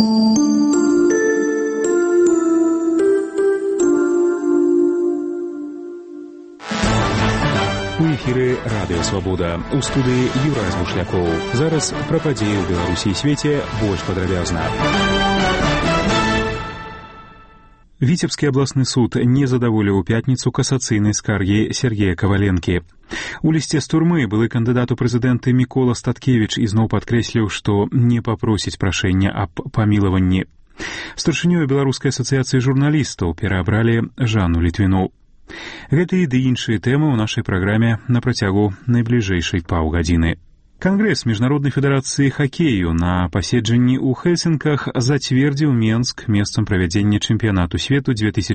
У эфіры радыё Свабода. У студыі Юрай Змушлякоў. Зараз пра падзеі ў Беларусі і свеце больш падрабязна. Віцебскі абласны суд не задаволіў у пятніцу касацыйнай скаргі Сергея Каваленкі. У лісце з турмы былы кандыдат у прэзідэнты Мікола Статкевіч ізноў падкрэсліў, што не папросіць прашэння аб памілаванні. Старшынёю Беларускай асацыяцыі журналістаў пераабралі Жанну Літвіну. Гэтыя ды іншыя тэмы ў нашай праграме на працягу найбліжэйшай паўгадзіны. Кангрэс Міжнароднай федэрацыі хакею на паседжанні ў Хельсінках зацвердзіў Менск месцам правядзення чэмпіянату свету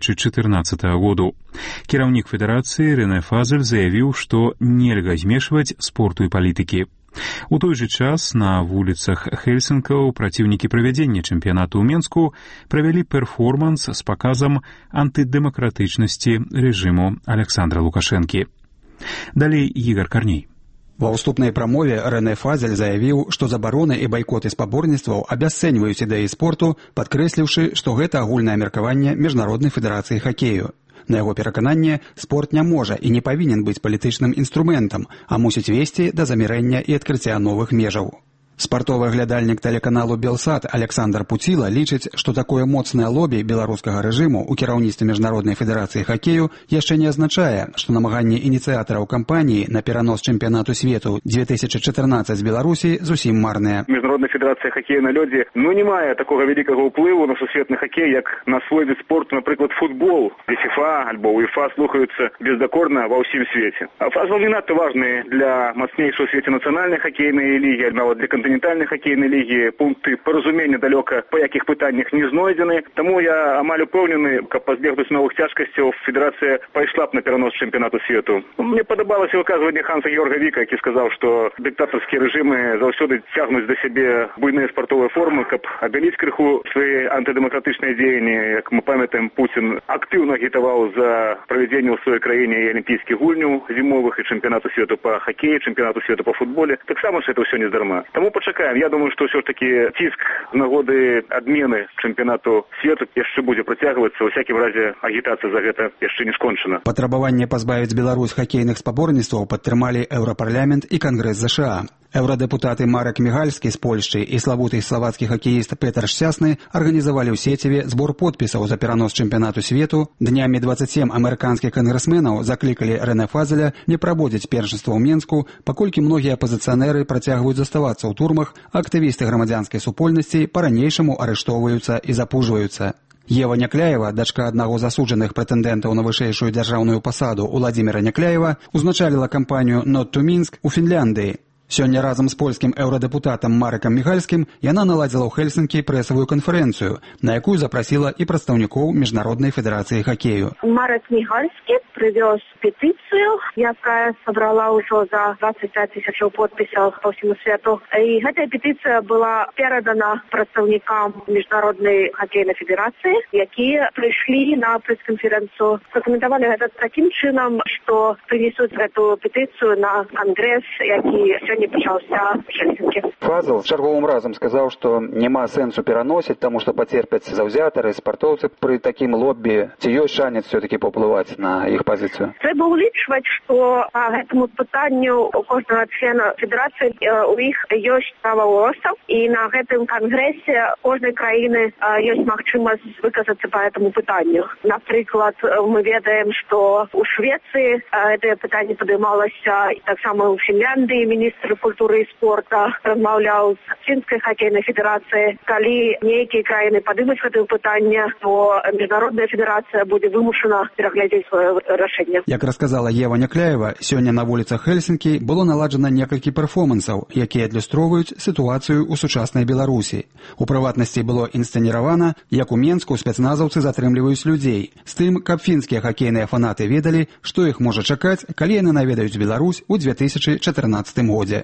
2014 году. Кіраўнік федэрацыі Рэне Фазель заявіў, што нельга змешваць спорту і палітыкі. У той жа час на вуліцах Хельсінкаў праціўнікі правядзення чэмпіянату ў Менску правялі перформанс з паказам антыдэмакратычнасці рэжыму Александра Лукашэнкі. Далей Ігор Карней. Ва ўступнай прамове Рэне Фазель заявіў, што забароны і байкоты спаборніцтваў абясцэньваюць ідэі спорту, падкрэсліўшы, што гэта агульнае меркаванне Міжнароднай федэрацыі хакею. На яго перакананне, спорт не можа і не павінен быць палітычным інструментам, а мусіць весці да замірэння і адкрыцця новых межаў. Спартовы глядальнік тэлеканалу «Белсат» Александр Пуціла лічыць, што такое моцнае лобі беларускага рэжыму ў кіраўніцтве Міжнароднай федэрацыі хакею яшчэ не азначае, што намаганні ініцыятараў кампаніі на перанос чэмпіянату свету 2014 з Беларусі зусім марныя. Міжнародная федэрацыя хакею на лёдзе не мае такога вялікага ўплыву на сусветны хакей, як на свой від спорту, напрыклад, футбол, дзе ФІФА альбо УЕФА слухаюцца бездакорна ва ўсім свеце. А фазал не надта важны для мацнейшай у свеце нацыянальнай хакейнай лігі, нават для кантынентальнай хакейнай лігі. Пункты паразумення далёка па якіх пытаннях не знойдзены. Таму я амаль упэўнены, каб пазбегнуць новых цяжкасцяў, федэрацыя пайшла б на перанос чэмпіянату свету. Мне падабалася выказванне Ханса Георга Віка, які сказаў, што дыктатарскія рэжымы заўсёды цягнуць да сябе буйныя спартовыя формы, каб абяліць крыху свае антыдэмакратычныя дзеянні. Як мы памятаем, Пуцін актыўна агітаваў за правядзенне ў сваёй краіне і алімпійскіх гульняў зімовых, і чэмпіянату свету па хакеі, чэмпіянату свету па футболе. Таксама ж гэта ўсё не здарма. Таму пачакаем. Я думаю, што ўсё ж такі ціск з нагоды адмены чэмпіянату свету яшчэ будзе працягвацца. У всякім разе агітацыя за гэта яшчэ не скончана. Патрабаванне пазбавіць Беларусь хакейных спаборніцтваў падтрымалі Еўрапарламент і Кангрэс ЗША. Еўрадэпутаты Марек Мігальскі з Польшчы і славуты славацкі хакеіст Петр Шчасны арганізавалі ў сеціве збор подпісаў за перанос чэмпіянату свету. Днямі 27 амерыканскіх кангрэсменаў заклікалі Рэне Фазеля не праводзіць першынства ў Менску, паколькі многія апазіцыянеры працягваюць заставацца ў турмах, а актывісты грамадзянскай супольнасці па-ранейшаму арыштоўваюцца і запужваюцца. Ева Някляева, дачка аднаго з асуджаных прэтэндэнтаў на вышэйшую дзяржаўную пасаду Уладзіміра Някляева, узначаліла кампанію «Not to Minsk» у Фінляндыі. Сёння разам з польскім еўрадэпутатам Марекам Мігальскім яна наладзіла ў Хельсінкі прэсавую канферэнцыю, на якую запрасіла і прадстаўнікоў Міжнароднай федэрацыі хакею. Марек Мігальскі прывёз петыцыю, якая сабрала ўжо за 25 тысячаў подпісаў па ўсяму свету. І гэтая петыцыя была перадана прадстаўнікам Міжнароднай хакейнай федэрацыі, якія прыйшлі на прэс-канферэнцыю. Пракаментавалі гэта такім чынам, што прынесуць гэту петыцыю на кангрэс, які не пачаўся в Хельсінкі. Фазел чарговым разам сказаў, што няма сэнсу пераносіць, таму што пацерпяць заўзятары, спартоўцы пры такім лоббі. Ці ёсць шанец все-таки паўплываць на іх пазіцыю? Трэба ўлічваць, што па гэтаму пытанню у кожнага члена федэрацыі у іх ёсць права голасу, і на гэтым кангрэсе кожнай краіны ёсць магчымасць выказацца па гэтаму пытанню. Напрыклад, мы ведаем, што у Швецыі гэтае пытанне падымалася, і таксама ў Фінляндыі міністр культуры і спорта размаўляў з фінскай хакейнай федэрацыяй. Калі нейкія краіны падымуць гэтае пытанне, то Міжнародная федэрацыя будзе вымушана пераглядзець сваё рашэнне. Як расказала Ева Някляева, сёння на вуліцах Хельсінкі было наладжана некалькі перформансаў, якія адлюстроўваюць сітуацыю ў сучаснай Беларусі. У прыватнасці было інсцэніравана, як у Менску спецназаўцы затрымліваюць людзей, з тым, каб фінскія хакейныя фанаты ведалі, што іх можа чакаць, калі яны наведаюць Беларусь у 2014 годзе.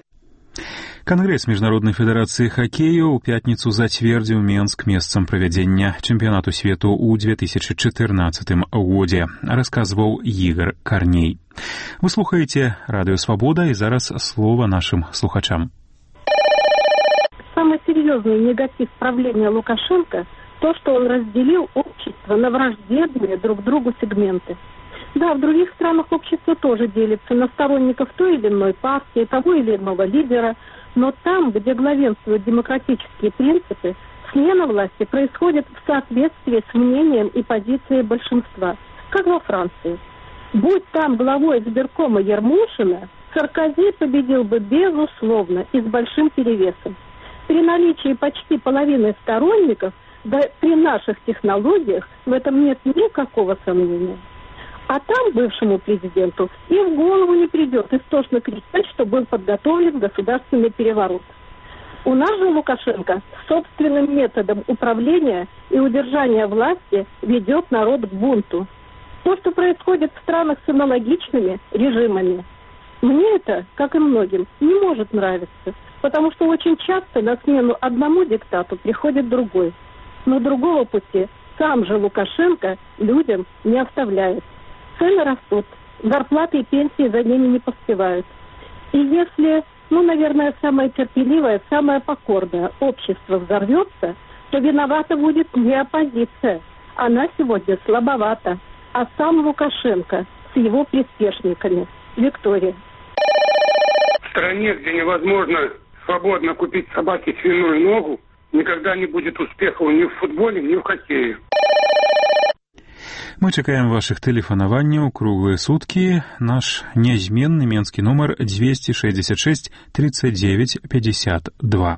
Кангрэс Міжнароднай федэрацыі хакею ў пятніцу зацвердзіў Менск месцам правядзення чэмпіянату свету ў 2014 годзе, расказваў Ігор Карней. Вы слухаеце радыё Свабода, і зараз слова нашым слухачам. Самое серьезное серьезный негатив правления Лукашенко то, что он разделил общество на враждебные друг другу сегменты. Да, в других странах общество тоже делится на сторонников той или иной партии, того или иного лидера, но там, где главенствуют демократические принципы, смена власти происходит в соответствии с мнением и позицией большинства, как во Франции. Будь там главой избиркома Ермошина, Саркози победил бы безусловно и с большим перевесом. При наличии почти половины сторонников, да при наших технологиях, в этом нет никакого сомнения. А там бывшему президенту и в голову не придет истошно кричать, что был подготовлен государственный переворот. У нас же Лукашенко собственным методом управления и удержания власти ведет народ к бунту. То, что происходит в странах с аналогичными режимами, мне это, как и многим, не может нравиться, потому что очень часто на смену одному диктату приходит другой. Но другого пути сам же Лукашенко людям не оставляет. Цены растут, зарплаты и пенсии за ними не поспевают. И если, наверное, самое терпеливое, самое покорное общество взорвется, то виновата будет не оппозиция. Она сегодня слабовата, а сам Лукашенко с его приспешниками. Виктория. В стране, где невозможно свободно купить собаке свиную ногу, никогда не будет успехов ни в футболе, ни в хоккее. Мы чакаем вашых тэлефанаванняў круглыя суткі. Наш нязменны менскі нумар 266 39 52.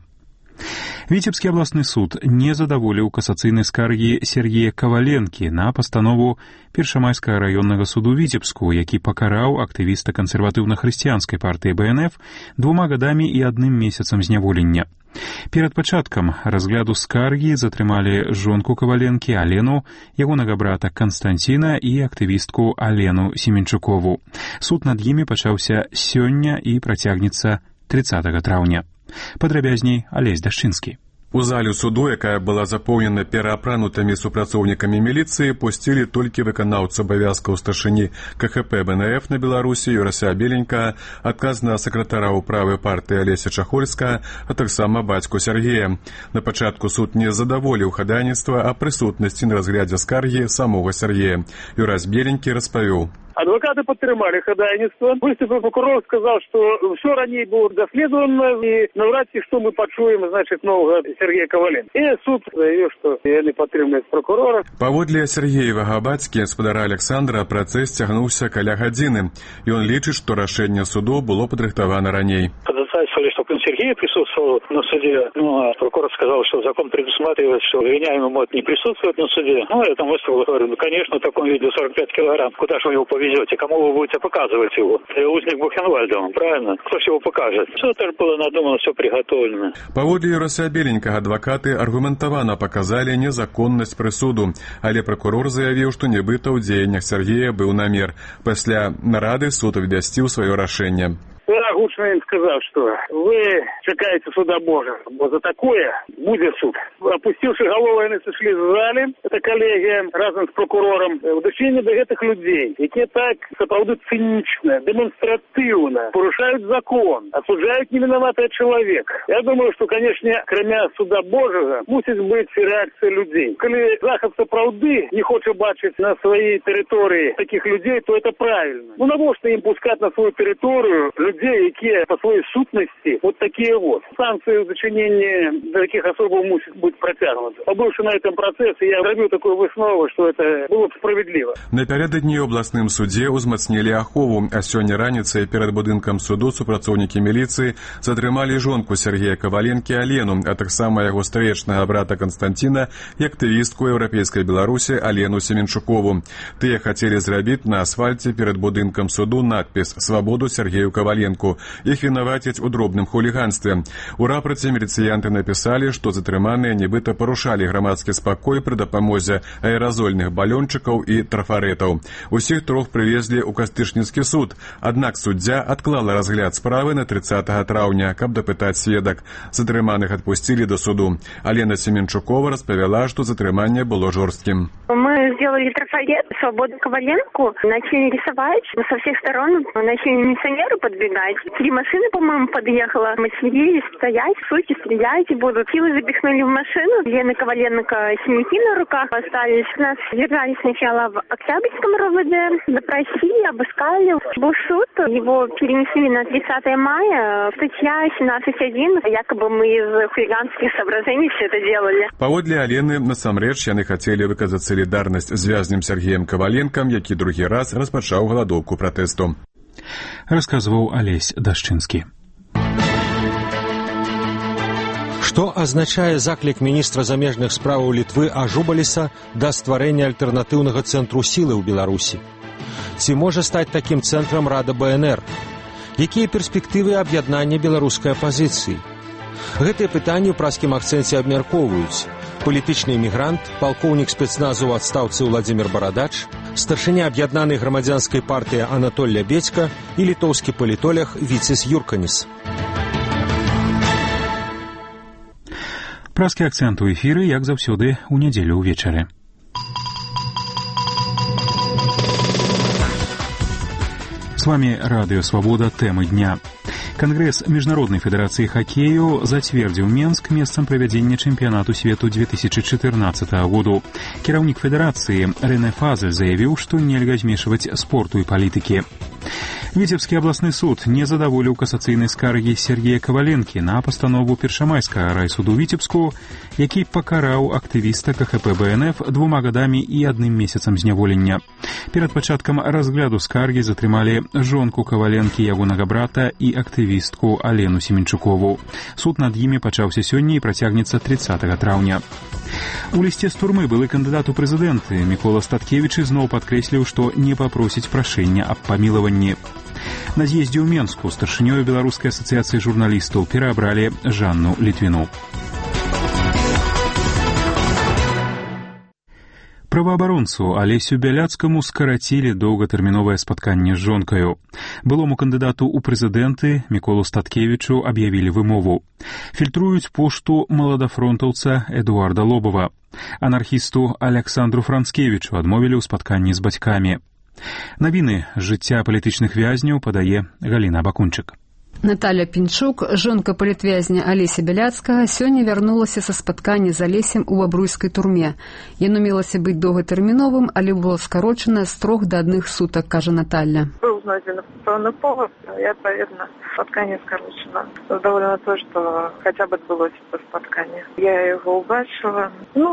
Віцебскі абласны суд не задаволіў касацыйнай скаргі Сергея Каваленкі на пастанову Першамайскага раённага суду Віцебску, які пакараў актывіста кансерватыўна-хрысціянскай партыі БНФ 2 гадамі і 1 месяцам зняволення. Перад пачаткам разгляду скаргі затрымалі жонку Каваленкі Алену, ягонага брата Канстанціна і актывістку Алену Семенчукову. Суд над імі пачаўся сёння і працягнецца 30 траўня. Падрабязней Алесь Дашчынскі. У залю суду, якая была запоўнена пераапранутымі супрацоўнікамі міліцыі, пусцілі толькі выканаўцу абавязкаў старшыні КХП БНФ на Беларусі Юрася Беленька, адказнага сакратара ўправы партыі Алеся Чахольска, а таксама бацьку Сергея. На пачатку суд не задаволіў хадайніцтва о прысутнасці на разглядзе скаргі самога Сергея. Юрась Беленькі распавёў. Адвокаты подтримали ходайництво. Выступил прокурор, сказал, что все ранее было доследовано, и навряд ли, что мы почуем, значит, нового Сергея Коваленко. И суд заявил, что не подтримует прокурора. Паводле Сергеевага бацькі, гаспадара Александра, працэс цягнуўся каля гадзіны. Ён лічыць, што рашэнне суду было падрыхтавана раней. Подозревали, что Сергей присутствовал на суде, но прокурор сказал, что закон предусматривает, что обвиняемый может не присутствовать на суде. Я там выставил, говорю, конечно, в таком виде 45 килограмм, куда же вы его повезете, кому вы будете показывать его? Узник Бухенвальда, правильно? Кто же его покажет? Все это было надумано, все приготовлено. Паводле Юрася Беленькага адвакаты аргументавана показали незаконнасць прысуду, але прокурор заявіў, што нібыта ў дзеяннях Сергея быў намер. Пасля нарады суд абвясціў сваё рашэнне. Я гучно им сказал, что вы чекаете суда Божьего. За такое будет суд. Опустивши голову, они сошли в зале. Это коллегия разом с прокурором. В дочине до этих людей, які так сапраўды цинично, демонстративно порушают закон, осуждают невиноватого человека. Я думаю, что, конечно, кроме суда Божьего, мусить быть реакция людей. Коли захід сапраўды не хоче бачить на своей территории таких людей, то это правильно. Навошта им пускать на свою территорию людей, які по своей сутности вот такие вот. Санкции в зачинении таких особо мусит быть протягнуты. Побывши на этом процессе, я робил такую выснову, что это было бы справедливо. Напярэдадні ў абласным судзе ўзмацнілі ахову, а сёння раніцай перад будынкам суду супрацоўнікі міліцыі затрымалі жонку Сергея Коваленкі Алену, а таксама яго стрэчнага брата Канстанціна і актывістку еўрапейскай Беларусі Алену Семенчукову. Тыя хацелі зрабіць на асфальце перад будынкам суду надпіс «Свабоду Сергею Коваленку». Іх вінавацяць у дробным хуліганстве. У рапорце міліцыянты напісалі, што затрыманыя нібыта парушалі грамадскі спакой пры дапамозе аэразольных балёнчыкаў і трафарэтаў. Усіх трох прывезлі ў Кастычніцкі суд, аднак суддзя адклала разгляд справы на 30 траўня, каб дапытаць сведак. Затрыманых адпусцілі да суду. Алена Семенчукова распавяла, што затрыманне было жорсткім. Мы сделали трафарет «Свободу Коваленко», начали рисовать со всех сторон, начали милиционеры подбегать. 3 машины, по-моему, подъехала. Мы сидели, стоять, суйте, стреляйте будут. Силы запихнули в машину. Лены Коваленко синяки на руках остались. Нас держали сначала в Октябрьском РОВД, допросили, обыскали. Был суд, его перенесли на 30 мая. Статья 17.1. Якобы мы из хулиганских соображений все это делали. Паводле Алены, насамрэч, яны хацелі выказаць салідарнасць з вязнем Сергеем Коваленкам, які другі раз распачаў галадоўку пратэсту. Расказваў Алесь Дашчынскі. Што азначае заклік міністра замежных справаў Літвы Ажубаліса да стварэння альтэрнатыўнага цэнтру сілы ў Беларусі? Ці можа стаць такім цэнтрам Рада БНР? Якія перспектывы аб'яднання беларускай апазіцыі? Гэтыя пытанні ў праскім акцэнце абмяркоўваюць палітычны эмігрант, палкоўнік спецназу ў адстаўцы Владзімір Барадач, старшыня аб'яднанай грамадзянскай партыі Анатоль Лябедзька і літоўскі палітолог Віцис Юрканіс. Праскі акцэнт у эфіры, як заўсёды, у нядзелю ўвечары. С вами Радио Свобода. Темы дня. Конгресс Международной Федерации Хоккею зацвердзіў Менск месцам правядзення чэмпіянату свету 2014 году. Кіраўнік федэрацыі Рэне Фазель заявіў, што нельга змешваць спорту і палітыкі. Віцебскі абласны суд не задаволіў касацыйнай скаргі Сергея Коваленкі на пастанову першамайскага райсуду Віцебску, які пакараў актывіста КХП БНФ 2 гадамі і 1 месяцам зняволення. Перад пачаткам разгляду скаргі затрымалі жонку Коваленкі, ягонага брата і актывістку Алену Семенчукову. Суд над імі пачаўся сёння і працягнецца 30 траўня. У лісце з турмы былы кандыдат у прэзідэнты Мікола Статкевіч ізноў падкрэсліў, што не папросіць прашэння аб памілаванні. На з'ездзе ў Менску старшынёю Беларускай асацыяцыі журналістаў пераабралі Жанну Літвіну. Праваабаронцу Алесю Бяляцкаму скарацілі доўгатэрміновае спатканне з жонкаю. Былому кандыдату ў прэзідэнты Міколу Статкевічу аб'явілі вымову. Фільтруюць пошту маладафронтаўца Эдуарда Лобова. Анархісту Александру Францкевічу адмовілі ў спатканні з бацькамі. Навіны з жыцця палітычных вязняў падае Галіна Бакунчык. Наталья Пінчук, жонка палітвязня Алеся Бяляцкага, сёння вярнулася са спаткання з Алесем у бабруйскай турме. Яно мелася быць доўгатэрміновым, але было скарочана з 3 до 1 сутак, кажа Наталья. Был знойден информационный повод, и, отповедно, спаткание скорочено. Довольно то, что хотя бы отбылось это спаткание. Я его убачила.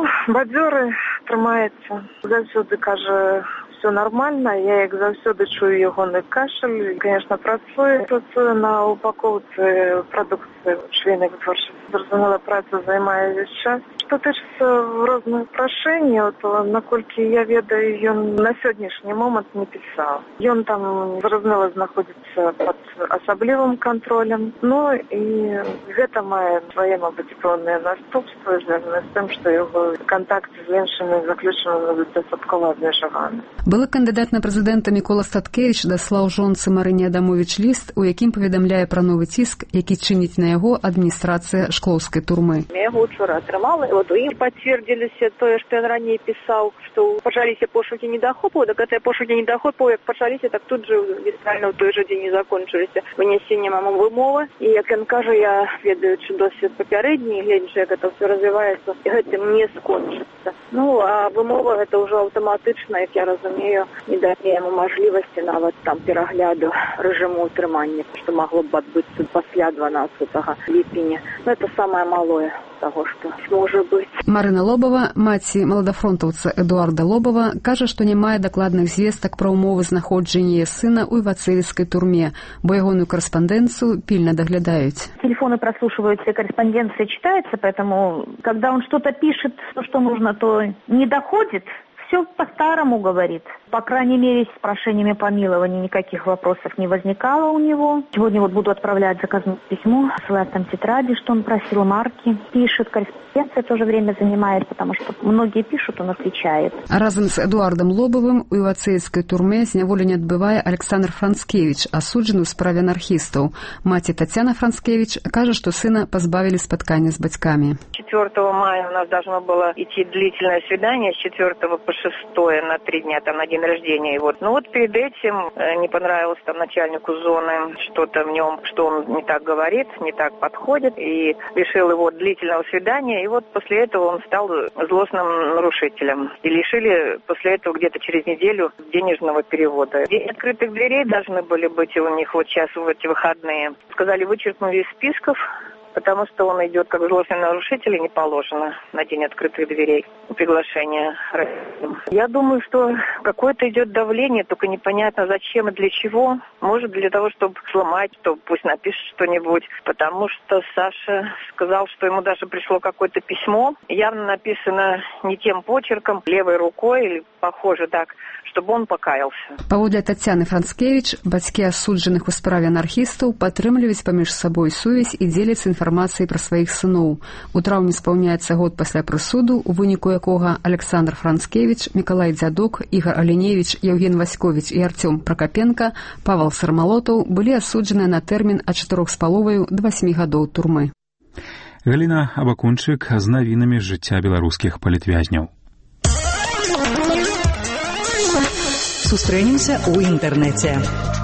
Бадзёры трымаецца. Заўсёды, кажа, все нормально, я як заўсёды чую ягоны кашель. Конечно, працую на упаковцы продукции швейной вытворчасці. Зразумела, праца займае весь час. Што тычыцца розных прашэнняў, то, наколькі я ведаю, ён на сённяшні момант не пісаў. Ён там, зразумела, знаходзіцца пад асаблівым кантролем. І гэта мае свае, мабыць, пэўныя наступствы, звязаныя з тым, што яго кантакты з іншымі заключанымі дастаткова абмежаваны. Былы кандыдат на прэзідэнта Мікола Статкевіч даслаў жонцы Марыне Адамовіч ліст, у якім паведамляе пра новы ціск, які чыніць на яго адміністрацыя шклоўскай турмы. Я яго учора атрымала, і у ім пацвердзіліся тое, што ён раней пісаў, што пачаліся пошукі недахопаў, так гэтыя пошукі недахопаў, як пачаліся, так тут жа літаральна ў той жа дзень і закончыліся вынесеннем вымовы. І як ён кажа, я ведаючы досвед папярэдні, гледзячы, як гэта ўсё развіваецца, і гэтым не скончыцца. А вымова гэта ўжо аўтаматычна, як я разумею, не дае яму мажлівасці нават там перагляду рэжыму ўтрымання, што магло б адбыцца пасля 12 ліпеня. Гэта самае малое таго, што можа быць. Марына Лобова, маці маладафронтаўца Эдуарда Лобова, кажа, што не мае дакладных звестак пра ўмовы знаходжання сына ў івацэльскай турме, бо ягоную корреспонденцию пильно доглядают. Телефоны прослушиваются, корреспонденция читается, поэтому, когда он что-то пишет, что нужно, то не доходит. Все по-старому говорит. По крайней мере, с прошениями помилования никаких вопросов не возникало у него. Сегодня буду отправлять заказное письмо, ссылать там тетради, что он просил, марки. Пишет, корреспонденция тоже время занимает, потому что многие пишут, он отвечает. Разом с Эдуардом Лобовым у івацэйскай турме зняволення адбывае Александр Францкевич, асуджаны ў справе анархістаў. Маці Татьяна Францкевич кажа, что сына позбавили спаткання с батьками. 4 мая у нас должно было идти длительное свидание с 4 по 26 на 3 дня, там, на день рождения. Но перед этим не понравилось там начальнику зоны что-то в нем, что он не так говорит, не так подходит, и лишил его длительного свидания. И после этого он стал злостным нарушителем. И лишили после этого где-то через неделю денежного перевода. День открытых дверей должны были быть у них сейчас в эти выходные. Сказали, вычеркнули из списков, потому что он идет как злостный нарушитель, и не положено на день открытых дверей приглашение. Я думаю, что какое-то идет давление, только непонятно зачем и для чего. Может, для того, чтобы сломать, что пусть напишет что-нибудь. Потому что Саша сказал, что ему даже пришло какое-то письмо, явно написано не тем почерком, левой рукой, или похоже так, чтобы он покаялся. Паводле Тацяны Францкевіч, бацькі асуджаных у справе анархістаў падтрымліваюць паміж сабой сувязь і дзеляцца інфармацыяй пра сваіх сыноў. У траўні спаўняецца год пасля прысуду, у выніку якога Александр Францкевіч, Мікалай Дзядок, Ігор Аленевіч, Евген Васьковіч і Артём Пракапенка, Павел Сармалотаў былі асуджаныя на тэрмін ад 4,5 до 8 гадоў турмы. Галіна Абакунчык з навінамі з жыцця беларускіх палітвязняў. Сустрэнемся ў інтэрнэце.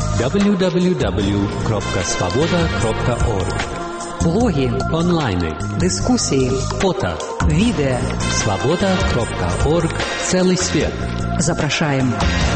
www.svoboda.org. Блогі, онлайны, дыскусіі, фото, відэа. Svoboda.org. Цэлы свет. Запрашаем.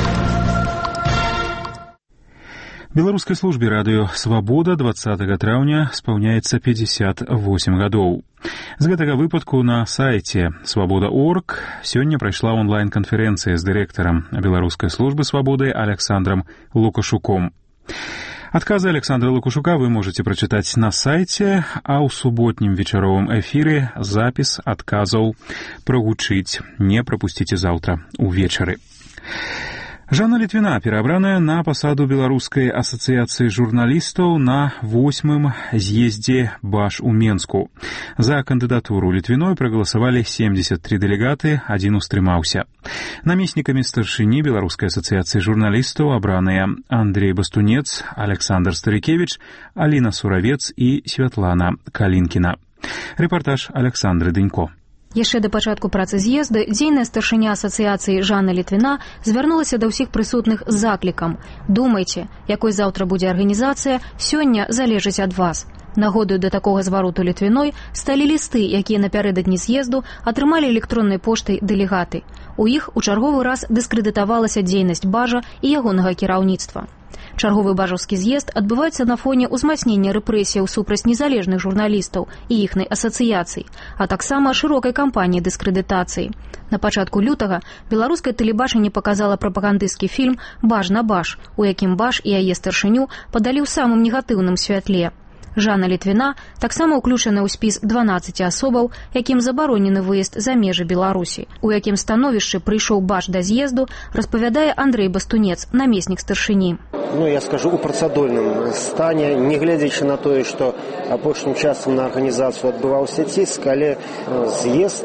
Беларускай службе радыё «Свабода» 20 траўня спаўняецца 58 гадоў. З гэтага выпадку на сайце «Свабода.орг» сёння прайшла онлайн-канферэнцыя з дырэктарам Беларускай службы свабоды Александром Лукашуком. Адказы Александра Лукашука вы можете прачытаць на сайце, а ў суботнім вечаровым эфіры запіс адказаў прагучыць. Не прапусціце заўтра увечары. Жанна Літвіна пераабраная на пасаду Беларускай асацыяцыі журналістаў на 8-м з'ездзе БАЖ у Менску. За кандыдатуру Літвіной прагаласавалі 73 дэлегаты, адзін устрымаўся. Намеснікамі старшыні Беларускай асацыяцыі журналістаў абраныя Андрей Бастунец, Александр Старыкевіч, Аліна Суравец і Святлана Калінкіна. Рэпартаж Александры Дынько. Яшчэ да пачатку працы з'езда дзейная старшыня асацыяцыі Жанна Літвіна звярнулася да ўсіх прысутных з заклікам: думайце, якой заўтра будзе арганізацыя, сёння залежыць ад вас. Нагодаю да такога звароту Літвіной сталі лісты, якія напярэдадні з'езду атрымалі электроннай поштай дэлегаты. У іх у чарговы раз дыскрэдытавалася дзейнасць БАЖа і ягонага кіраўніцтва. Чарговы бажаўскі з'езд адбываецца на фоне ўзмацнення рэпрэсіяў супраць незалежных журналістаў і іхнай асацыяцый, а таксама шырокай кампаніі дыскрэдытацыі. На пачатку лютага беларускае тэлебачанне паказала прапагандысцкі фільм «Баж на баж», у якім баж і яе старшыню падалі ў самым негатыўным святле. Жанна Літвіна таксама ўключана ў спіс 12 асобаў, якім забаронены выезд за межы Беларусі. У якім становішчы прыйшоў баж да з'езду, распавядае Андрей Бастунец, намеснік старшыні. Я скажу, у працадольным стане, не гледзячы на тое, што апошнім часам на арганізацыю адбываўся ціск, але з'езд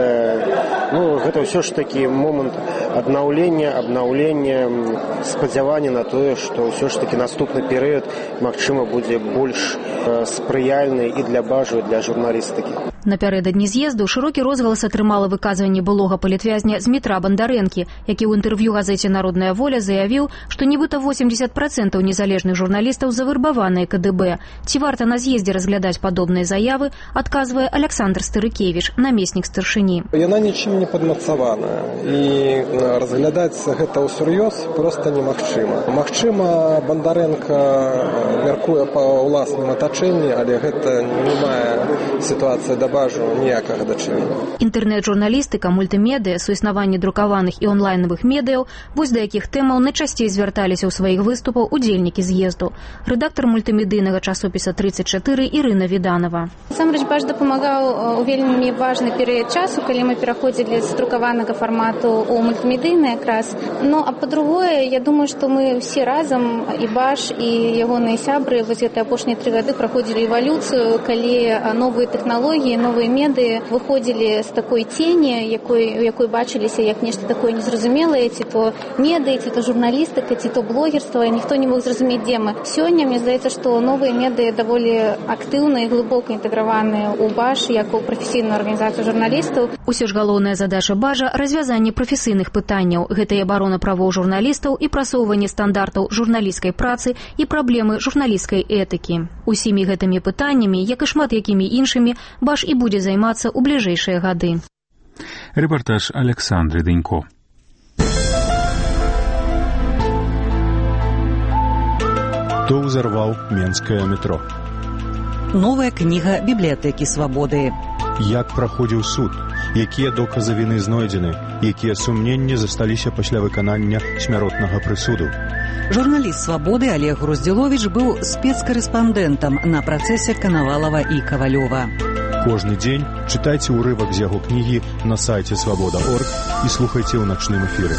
гэта ўсё ж такі момант аднаўлення, спадзявання на тое, што ўсё ж такі наступны перыяд, магчыма, будзе больш спрыяльны і для бажу, і для журналістыкі. Напярэдадні з'езду шырокі розгалас атрымала выказванне былога палітвязня Змітра Бандарэнкі, які ў інтэрв'ю газеце «Народная воля» заявіў, што нібыта 80% незалежных журналістаў завырбаваныя КДБ. Ці варта на з'ездзе разглядаць падобныя заявы, адказвае Александр Старыкевіч, намеснік старшыні. Яна нічым не падмацаваная, і разглядаць гэта ўсур'ёз проста немагчыма. Магчыма, Бандарэнка мяркуе па ўласным атачэнні, але гэта не мае сітуацыя да бажу ніякага дачынення. Інтэрнэт-журналістыка, мультымедыя, суіснаванне друкаваных і онлайнавых медыяў, вось да якіх тэмаў найчасцей звярталіся ў сваіх выступаў удзельнікі з'езду. Рэдактар мультымедыйнага часопіса 34 Ірына Віданова. Насамрэч, баж дапамагаў у вельмі важны перыяд часу, калі мы пераходзілі з друкаванага фармату ў мультымедыйны якраз. А па-другое, я думаю, што мы ўсе разам, і баж, і ягоныя сябры, вось гэтыя апошнія 3 гады праходзілі эвалюцыю, калі новыя тэхналогіі новые меды выходили с такой тени, якой бачиліся як нешта такое незразумелае, ці то меды, ці то журналістыка, ці то блогерство, і ніхто не мог зразумець, дзе мы. Сёння, мне здаецца, што новыя меды даволі актыўна і глыбока інтэграваныя ў БАЖ, як у прафесійную арганізацыю журналістаў. Усё ж галоўная задача БАЖа – развязанне прафесійных пытанняў. Гэта і абарона правоў журналістаў, і прасоўванне стандартаў журналісцкай працы, і праблемы журналісцкай этыкі. Усімі гэтымі пытаннямі, як і шмат якімі іншымі, БАЖ і будзе займацца ў бліжэйшыя гады. Репортаж Александры Дынько. Хто ўзарваў менскае метро? Новая кніга бібліятэкі свабоды. Як праходзіў суд? Якія доказы віны знойдзены? Якія сумненні засталіся пасля выканання смяротнага прысуду? Журналіст свабоды Олег Груздзіловіч быў спецкарэспандэнтам на працэсе Канавалава і Кавалёва. Кожны дзень чытайце ўрывак з яго кнігі на сайце свабода.орг і слухайце ў начным эфіры.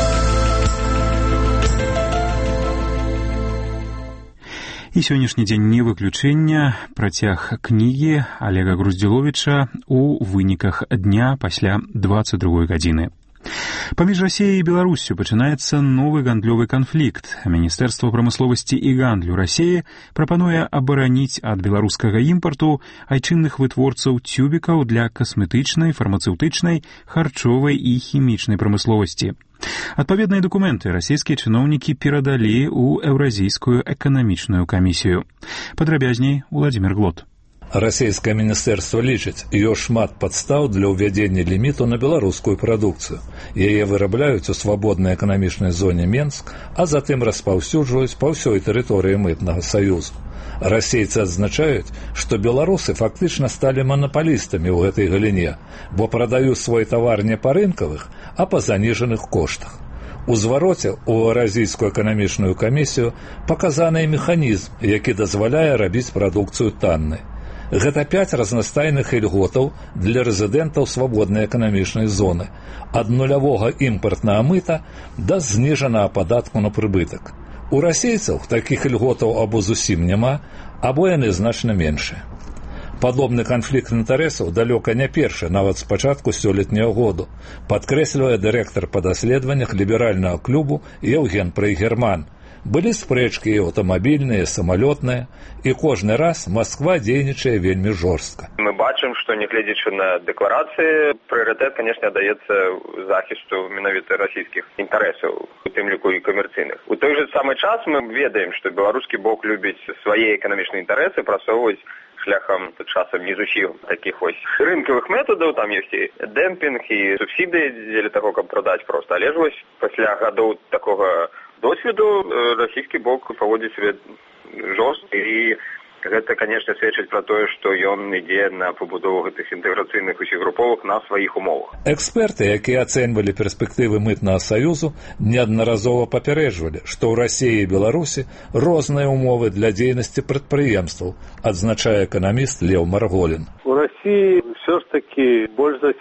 І сённяшні дзень не выключэння. Працяг кнігі Олега Груздзіловіча у выніках дня пасля 22 гадзіны. Паміж Расіяй і Беларуссю пачынаецца новы гандлёвы канфлікт. Міністэрства прамысловасці і гандлю Расіі прапануе абараніць ад беларускага імпарту айчынных вытворцаў цюбікаў для касметычнай, фармацэўтычнай, харчовай і хімічнай прамысловасці. Адпаведныя дакументы расійскія чыноўнікі перадалі ў Еўразійскую эканамічную камісію. Падрабязней Владимир Глот. Расійскае міністэрства лічыць, ёсць шмат падстаў для ўвядзення ліміту на беларускую прадукцыю. Яе вырабляюць у свабоднай эканамічнай зоне Менск, а затым распаўсюджваюць па ўсёй тэрыторыі мытнага саюзу. Расейцы адзначаюць, што беларусы фактычна сталі манапалістамі ў гэтай галіне, бо прадаюць свой тавар не па рынкавых, а па заніжаных коштах. У звароце ў Еўразійскую эканамічную камісію паказаны механізм, які дазваляе рабіць прадукцыю таннай. Гэта 5 разнастайных ільготаў для рэзідэнтаў свабоднай эканамічнай зоны, ад нулявога імпартнага мыта да зніжанага падатку на прыбытак. У расейцаў такіх ільготаў або зусім няма, або яны значна меншыя. Падобны канфлікт інтарэсаў далёка не першы, нават з пачатку сёлетняга году, падкрэслівае дырэктар па даследаваннях ліберальнага клубу Еўген Прайгерман. Былі спрэчкі і аўтамабільныя, і самалётныя, і кожны раз Масква дзейнічае вельмі жорстка. Мы бачым, што нягледзячы на дэкларацыі, прыярытэт, канешне, даецца захісту менавіта расійскіх інтарэсаў, у тым ліку і камерцыйных. У той жа самы час мы ведаем, што беларускі бок любіць свае эканамічныя інтарэсы прасоўваць шляхам часам не зусім такіх вось рынкавых метадаў, там ёсць і дэмпінг, і субсідыі дзеля таго, каб прадаць проста. Але ж вось пасля гадоў такога досведу расійскі бок паводзіць сябе жорстка, і гэта, канешне, сведчыць пра тое, што ён ідзе на пабудову гэтых інтэграцыйных усіх груповак на сваіх умовах. Эксперты, якія ацэньвалі перспектывы мытнага саюзу, неаднаразова папярэджвалі, што ў Расіі і Беларусі розныя умовы для дзейнасці прадпрыемстваў, адзначае эканаміст Леў Марголін. У Расіі все ж таки больш за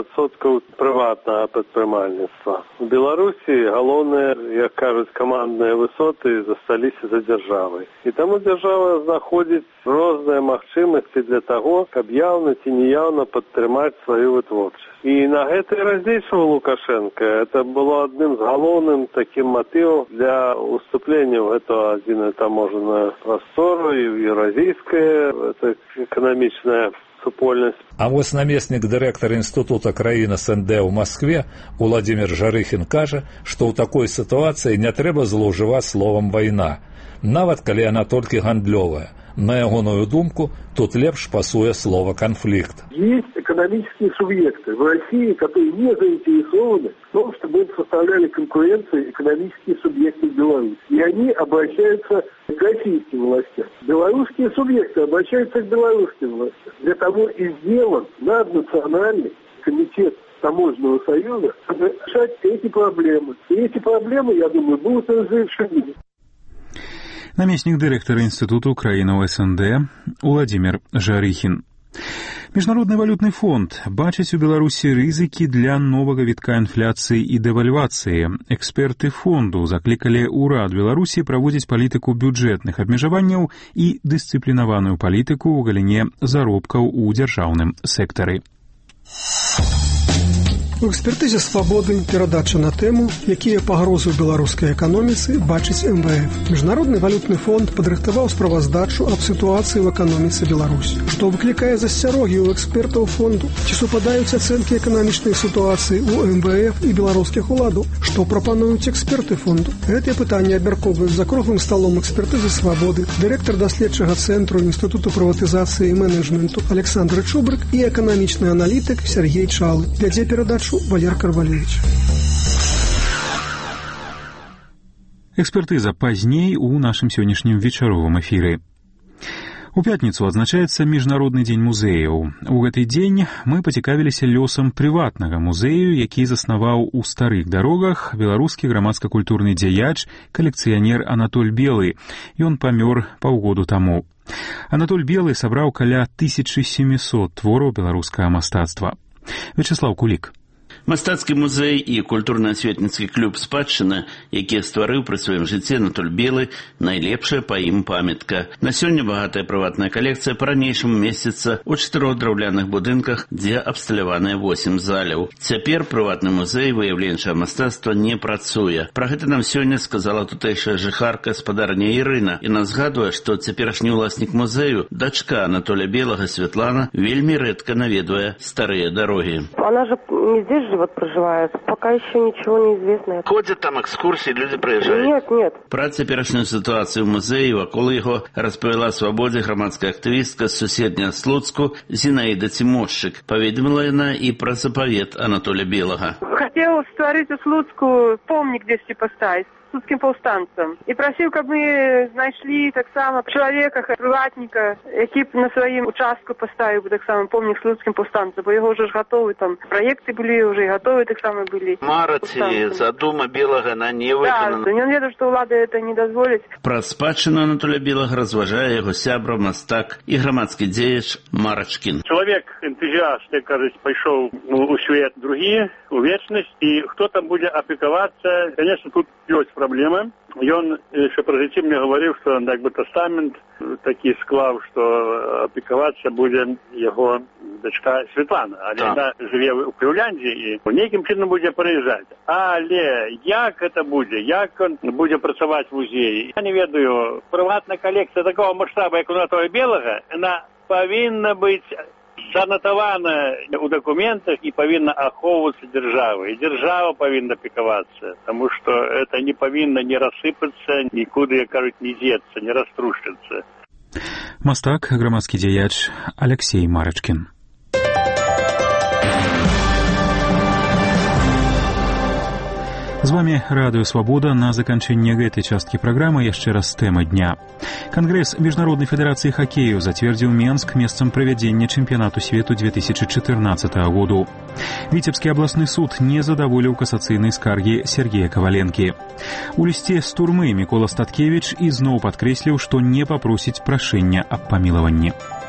70% прыватнага прадпрымальніцтва. У Беларусі галоўныя, як кажуць, камандныя высоты засталіся за дзяржавай. І таму дзяржава знаходзіць розныя магчымасці для таго, каб яўна ці неяўна падтрымаць сваю вытворчасць. І на гэта і раздзейнічаў Лукашенко. Это было адным з галоўным такім матывам для уступлення ў гэту адзіную таможенную прастору і еўразійская эканамічная супольнасць. А вось намеснік дырэктара інстытута краін СНД ў Маскве Уладзімір Жарыхін кажа, што ў такой сітуацыі не трэба злоўжываць словам «вайна», нават калі яна толькі гандлёвая. На ягоную думку, тут лепш пасуе слово «конфликт». Есть экономические субъекты в России, которые не заинтересованы в том, чтобы им составляли конкуренцию экономические субъекты в Беларуси. И они обращаются к российским властям. Белорусские субъекты обращаются к белорусским властям. Для того и сделан наднациональный комитет таможенного союза, чтобы решать эти проблемы. И эти проблемы, я думаю, будут разрешены. Намеснік дырэктара інстытуту краінаў СНД Уладзімір Жарыхін. Міжнародны валютны фонд бачыць у Беларусі рызыкі для новага вітка інфляцыі і дэвальвацыі. Эксперты фонду заклікалі ўрад Беларусі праводзіць палітыку бюджэтных абмежаванняў і дысцыплінаваную палітыку ў галіне заробкаў у дзяржаўным сектары. У экспертызе «Свабоды» перадача на тэму, якія пагрозы ў беларускай эканоміцы бачыць МВФ. Міжнародны валютны фонд падрыхтаваў справаздачу аб сітуацыі ў эканоміцы Беларусі, што выклікае засцярогі ў экспертаў фонду. Ці супадаюць ацэнкі эканамічнай сітуацыі ў МВФ і беларускіх уладаў? Што прапануюць эксперты фонду? Гэтыя пытанні абмяркоўваюць за круглым сталом экспертызы «Свабоды» дырэктар даследчага цэнтру Інстытуту прыватызацыі і менеджменту Александр Чубрык і эканамічны аналітык Сергей Чалы. Вядзе перадачу Валер Карвалевич. Экспертыза пазней у нашым сённяшнім вечаровым эфіры. У пятніцу адзначаецца Міжнародны дзень музеяў. У гэты дзень мы пацікавіліся лёсам прыватнага музею, які заснаваў у Старых Дарогах беларускі грамадска-культурны дзеяч, калекцыянер Анатоль Белы. Ён памёр паўгоду таму. Анатоль Белы сабраў каля 1700 твораў беларускага мастацтва. Вячеслав Кулік. Мастацкі музей і культурна-асветніцкі клуб «Спадчына», які стварыў пры сваім жыцці Анатоль Белы, найлепшая па ім памятка. На сёння багатая прыватная калекцыя па-ранейшаму месціцца ў 4 драўляных будынках, дзе абсталяваныя 8 заляў. Цяпер прыватны музей выяўленчага мастацтва не працуе. Пра гэта нам сёння сказала тутэйшая жыхарка спадарня Ірына і назгадвае, што цяперашні ўласнік музею, дачка Анатоля Белага Святлана, вельмі рэдка наведвае Старыя Дарогі. Она же не здесь живет, проживает. Пока еще ничего не известно. Ходят там экскурсии, люди приезжают? Нет. Про цяперашнюю ситуацию в музее вакол яго распавяла «Свабодзе» грамадская актывістка з суседняга Слуцку Зинаида Тимошчык. Паведаміла яна і пра запавет Анатоля Белага. Хотел стварыць у Слуцку помнік дзесьці паставіць слуцкім паўстанцам. І прасіў, каб мы знайшлі таксама чалавека, прыватніка, які б на сваім участку паставіў бы таксама помнік слуцкім паўстанцам, бо яго ўжо ж гатовы, там праекты былі, ўжо і гатовы таксама былі. Мараці, задума Белага на не выканана. Да, ён ведаў, што ўлады гэта не дазволіць. Пра спадчыну Анатоля Белага разважае яго сябра, мастак і грамадскі дзеяч Марачкін. Чалавек, энтузіаст, як кажуць, пайшоў у свет другі, у вечнасць, і хто там будзе апекавацца, конечно, тут ёсць праблемы. Ён яшчэ пры жыцці мне гаварыў, што як бы тастамент такі склаў, што апекавацца будзе яго дачка Святлана. Але яна жыве ў Крыўляндзе і нейкім чынам будзе прыязджаць. Але як гэта будзе? Як ён будзе працаваць в музеі? Я не ведаю. Прыватная калекцыя такого маштаба, як у Анатоля Белага, яна павінна быць занатавана ў дакументах і павінна ахоўвацца дзяржавай. І дзяржава павінна пікавацца, таму што это не павінна не рассыпацца, нікуды, як кажуць, не дзецца, не раструшчыцца. Мастак, грамадскі дзеяч Алексей Марачкін. З вами Радыё Свабода. На заканчэнне гэтай часткі праграмы яшчэ раз тэма дня. Кангрэс Міжнароднай федэрацыі хакею зацвердзіў Менск месцам правядзення чэмпіянату свету 2014 году. Віцебскі абласны суд не задаволіў касацыйнай скаргі Сергея Каваленкі. У лісце з турмы Мікола Статкевіч ізноў падкрэсліў, што не папросіць прашэння аб памілаванні.